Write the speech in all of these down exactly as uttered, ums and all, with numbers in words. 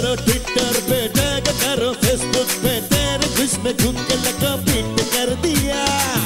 करो ट्विटर पे, टैग करो फेसबुक पे, तेरे खुश में झुक के लगा पीट कर दिया।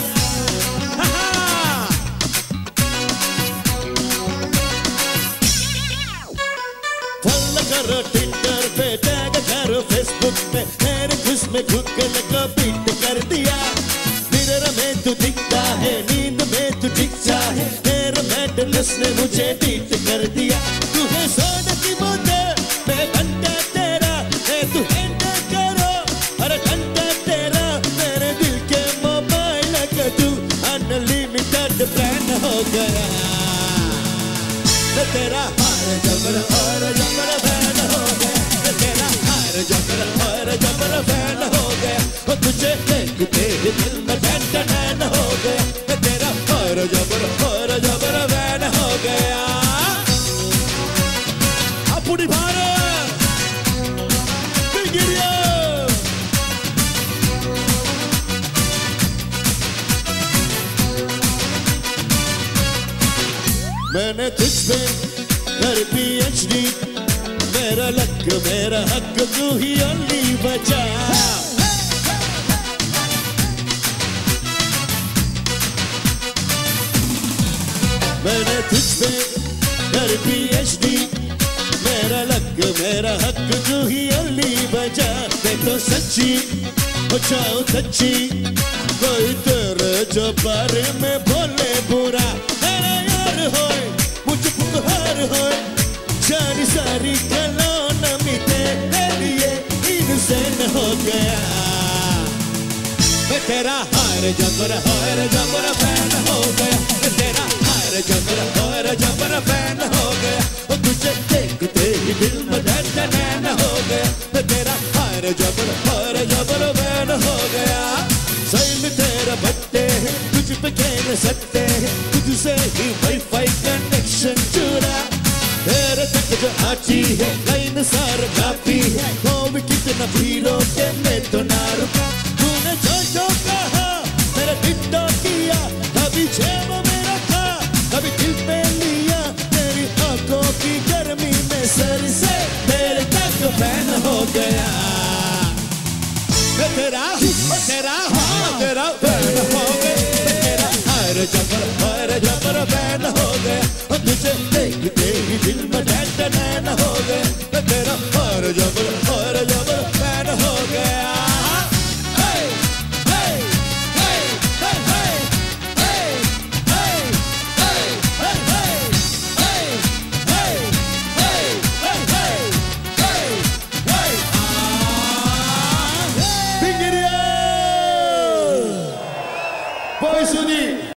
फॉलो करो ट्विटर पे, टैग करो फेसबुक पे, तेरे खुश में झुक के लगा पीट कर दिया। मिरर में तू दिखता है, नींद में तू दिखता है, तेरे मैडनेस ने मुझे पीट कर दिया। तू है सोने की बोतल, मैं घंटा तेरा, मैं तू हैंडल करो हर घंटा तेरा, मेरे दिल के मोबाइल का तू अनलिमिटेड प्लान हो गया। मैं तेरा हर जबर हर जबर फैन हो गया, मैं तेरा हर जबर हर जबर फैन हो गया, और तुझे देखते ही दिल में टन टन हो गया, मैं तेरा हर जबर हर जबर फैन हो गया। अपुड़ी भारत बिगिरिया। मैंने तुझ पे कर पीएचडी, मेरा लक मेरा हक तू ही ओनली बचा। मैंने तुझ पे कर पीएचडी, मेरा लक मेरा हक तू ही ओनली बचा। देखो सच्ची हो जाओ सच्ची, कोई तेरे जो बारे में बोले बुरा, तेरा यार होए मुझे पुकार होए, सारी सारी कलोन मिटे लिए इनसेन हो गया। मैं तेरा हर जबर हर जबर फैन हो गया, मैं तेरा हर जबर हर जबर फैन हो गया, और तुझे देखते ही दिल में धड़कन हो गया, मैं तेरा हर जबर हर जबर फैन हो गया। सही में तेरा बट्टे तुझ पे खेल सकते हैं, तुझसे ही वाईफाई कनेक्शन जुड़ा, तेरे तक जो आती है लाइन सारा काफी है, वो भी कितना भीड़ों के मैं तो ना रुका। तूने जो जो कहा मेरा डिट्टो किया, कभी जेब में रखा कभी दिल पे लिया, तेरी आंखों की गर्मी में सर से तेरे तक फैन हो गया। मैं तेरा तेरा हाँ तेरा फैन हो गया, तेरा हर जबर हर जबर फैन हो गया, और तुझे देखते ही दिल में टन हो गया, मैं तेरा हर जबर हर जबर फैन हो गया। Boy Sudi